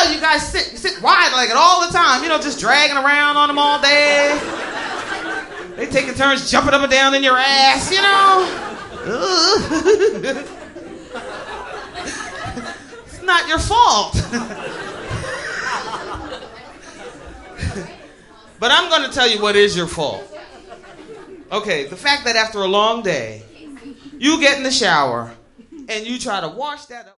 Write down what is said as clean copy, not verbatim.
while, you guys sit wide-legged all the time, just dragging around on them all day. They taking turns jumping up and down in your ass, It's not your fault. But I'm going to tell you what is your fault. Okay, the fact that after a long day, you get in the shower and you try to wash that up.